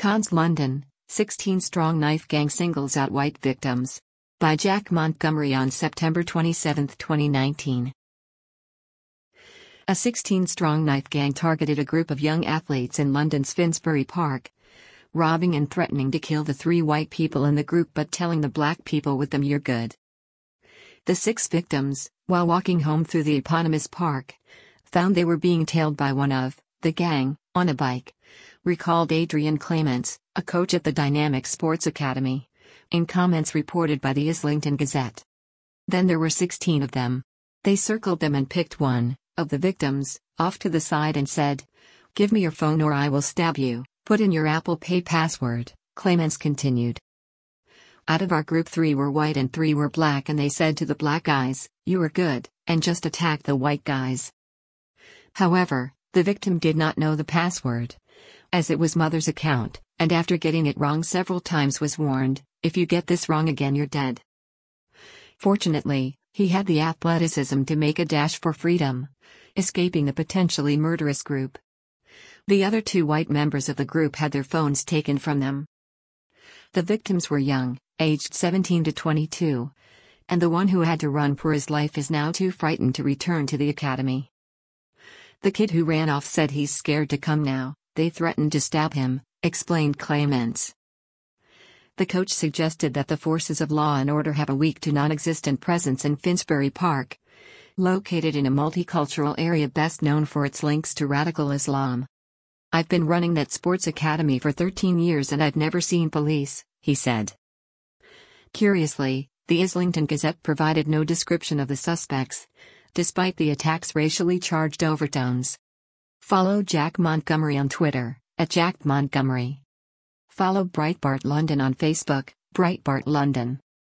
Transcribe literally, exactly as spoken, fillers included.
Cons London, sixteen-strong knife gang singles out white victims. By Jack Montgomery on September twenty-seventh, twenty nineteen. A sixteen-strong knife gang targeted a group of young athletes in London's Finsbury Park, robbing and threatening to kill the three white people in the group but telling the black people with them "you're good." The six victims, while walking home through the eponymous park, found they were being tailed by one of the gang, on a bike, recalled Adrian Clements, a coach at the Dynamic Sports Academy, in comments reported by the Islington Gazette. Then there were sixteen of them. They circled them and picked one of the victims off to the side and said, "Give me your phone or I will stab you, put in your Apple Pay password," Clements continued. "Out of our group, three were white and three were black, and they said to the black guys, 'You were good,' and just attacked the white guys." However, the victim did not know the password, as it was mother's account, and after getting it wrong several times was warned, "If you get this wrong again, you're dead." Fortunately, he had the athleticism to make a dash for freedom, escaping the potentially murderous group. The other two white members of the group had their phones taken from them. The victims were young, aged seventeen to twenty-two, and the one who had to run for his life is now too frightened to return to the academy. "The kid who ran off said he's scared to come now, they threatened to stab him," explained Clements. The coach suggested that the forces of law and order have a weak to non-existent presence in Finsbury Park, located in a multicultural area best known for its links to radical Islam. "I've been running that sports academy for thirteen years and I've never seen police," he said. Curiously, the Islington Gazette provided no description of the suspects, despite the attack's racially charged overtones. Follow Jack Montgomery on Twitter, at Jack Montgomery. Follow Breitbart London on Facebook, Breitbart London.